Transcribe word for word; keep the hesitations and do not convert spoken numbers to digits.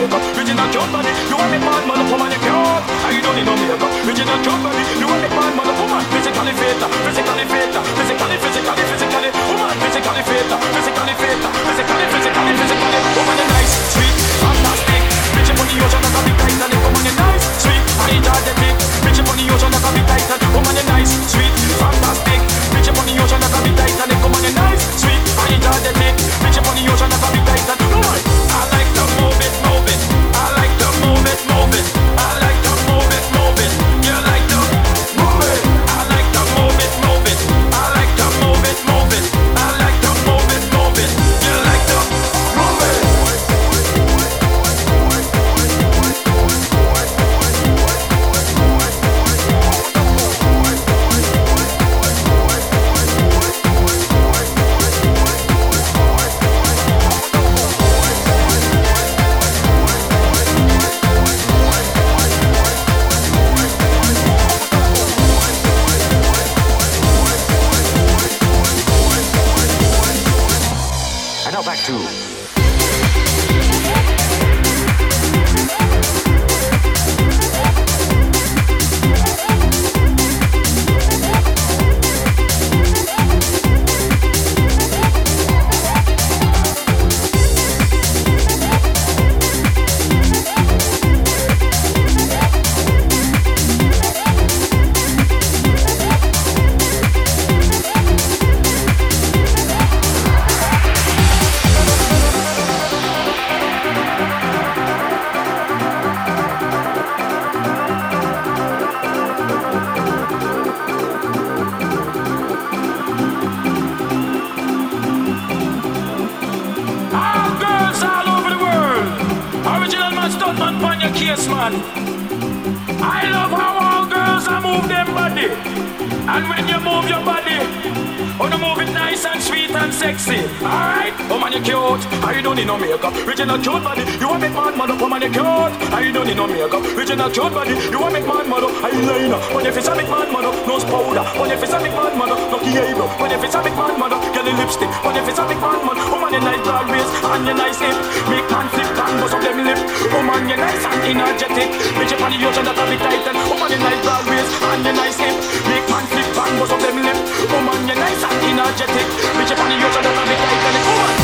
makeup, original cute body. You want me man, mother, woman, you cute. I don't need no makeup, original cute body. You want me man, mother, woman, physically fit, physically fit, physically, physically, physically, woman, physically fit, physically fit, physically, physically, physically, woman, you nice, sweet, fantastic. Bitch up on the ocean, that's a bit tight, and woman, you nice, sweet, energetic. Bitch up on the ocean, that's a bit tight, and woman, you nice, sweet, fantastic. Bitch up on the ocean, that's a bit tight, and woman, you nice, sweet, energetic. Bitch up on the ocean, that's a bit tight, and woman, I like to move it, move it. I like to move it, move it. I like to move it, move it. You like to move it. I like to move it, move it. I like to move it, move it. I like to move it, move it. You like to move it. And now back to case, man. I love how all girls are move them body. And when you move your body, oh, you move it nice and sweet and sexy. Alright? Oh man, you cute. I don't need no makeup. Original cute body. You want make man mother. Oh man, you cute. I don't need no makeup. Original cute body. You want make man mother. Eyeliner. When you face a make man mother. Nose powder. When you face a make man mother. Lucky eyebrow. When you face a make man mother. Get a lipstick. When you face a make man mother. Oh man, you nice broad waist. And you nice hip. Make man flip and bust up them lip. Oh man, you nice and energetic. Bitch up on the ocean that a bit tight. Oh man, you nice broad waist. And you nice hip. Make man flip and bust up them lip. Oh man, you nice and energetic. Bitch up on the ocean that a bit tight. Oh man.